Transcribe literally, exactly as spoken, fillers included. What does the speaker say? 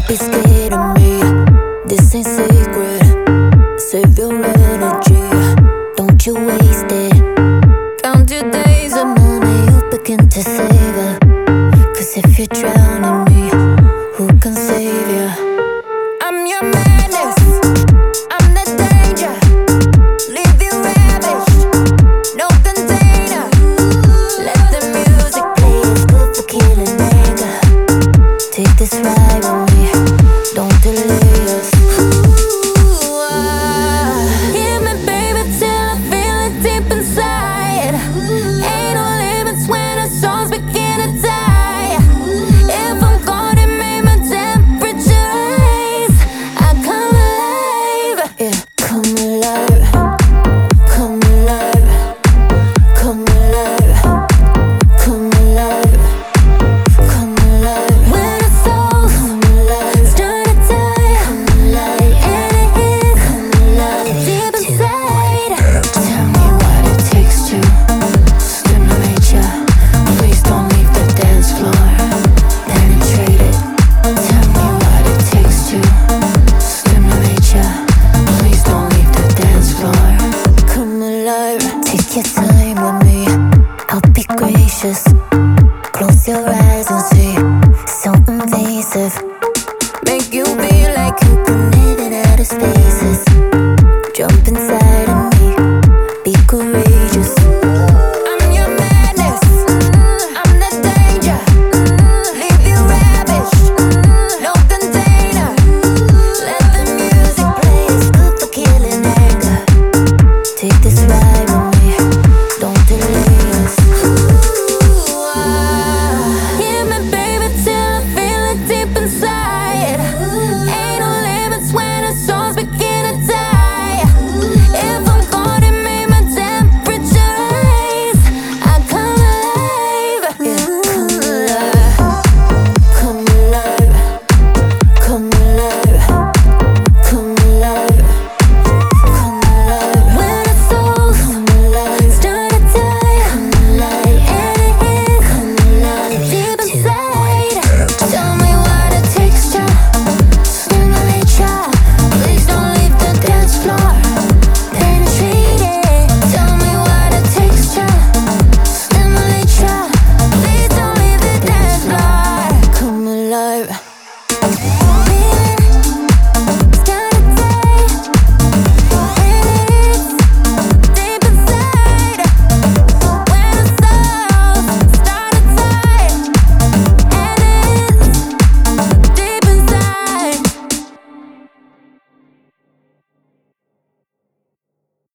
be scared of me. This ain't secret. Save your energy, don't you waste it. Count your days of money you begin to savor. Cause if you're drowning me, who can save you? I'm your madness, I'm the danger. Leave you ravished, no container. Let the music play, it's good for killing anger. Take this ride with me, don't delay us. Ooh, ah. Hear me baby till I feel it deep inside. Ain't no limits when the songs begin to die. If I'm caught in me, my temperature rise. I come alive, yeah, come alive. Come alive, come alive, come alive, come alive. When the souls come alive, start to die, come alive, and it hits, come alive, deep inside. Tell me what it takes to stimulate ya. Please don't leave the dance floor, penetrate it. Tell me what it takes to stimulate ya. Please don't leave the dance floor. Come alive, take your time with me, I'll be gracious. Close your eyes and see, so invasive.